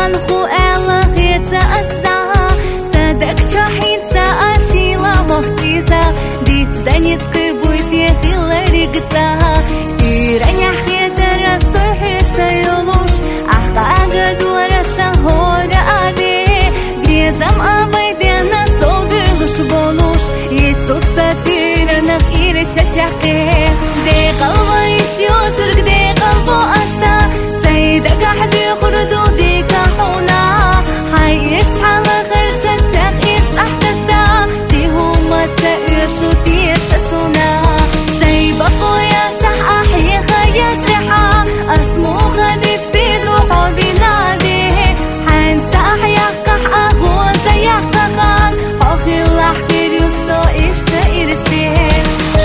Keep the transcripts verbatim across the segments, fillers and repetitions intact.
مان خو ألا خيتا أسنا صدق شاحين سأشيلا مختيسا ديت دنيت قربوي في خيل رقتا تيرانيا خيتا رصحي سيولوش أحقا دورا سهورا أدي بيزم أبيدنا صوبلوش بولوش يتوسا تيرانا خير تشاكي دي قلبا يشيوترك دي قلبو أسا سيدك أحد يخردو دي كحونا حيرس على خرطة ساقيرس أحتسا دي هما تساقيرشو تيرشسونا سيبقو ياتح أحيي خيات ريحا أسمو خديت تيدو حبي ناديه حانسا أحيقح أغو سيققان حوخي الأحكير يوستو إشتا إرسيه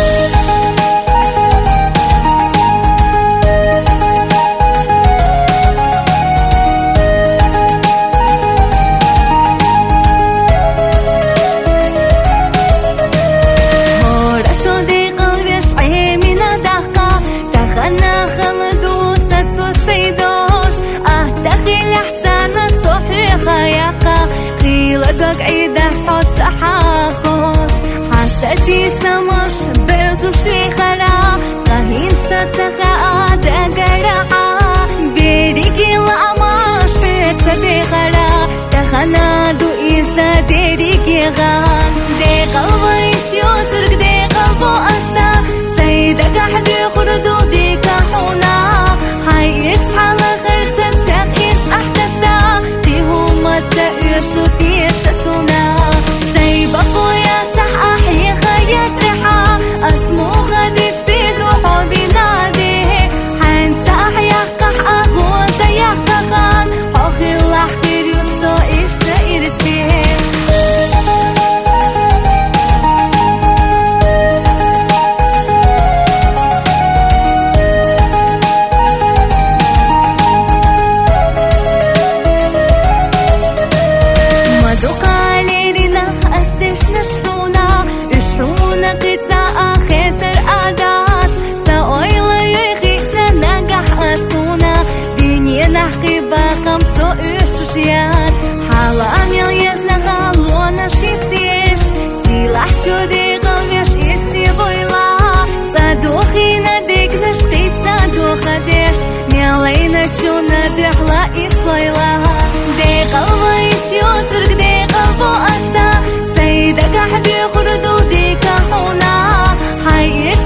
أنا خلدو ستو سيدوش أهتخي لحسانا صحي خياقا خيلدك عيدة حوت سحاخوش حسدي سمش بيزو شيخرا غهين ستخا دقرحا بيريكي لأماش حيت سبيخرا تخنا دو إيسا ديريكي غان دي قلبا يشيوترك دي قلبو أسا سيدك أحد يخردو دي كحونا حيرس على خرطة ساقيرس أحتسا دي هما تساقيرشو تيرشسونا سيبقو ياتح أحيي خيات ريحا أسمو خديت تيدو حبي ناديه حانسا أحيقح أغو سيققان حوخي الأحكير يوستو إشتا إرسيه نشحونا اشحونا قطاع خسر عادات سأويلا يخي جناقح أسونا دنيا نحقي باقم سو اششيات حالا ميل يزنا غالونا شيتيش سلاح جودي غلبيش إرسي بويلا صدوخينا ديك نشقيت صدوخ ديش ميلينا تشونا دحلا إرسويلا دي قلبا يشيوترك دي قلبو أسا سيدك أحد يخردو دي كحونا حيرس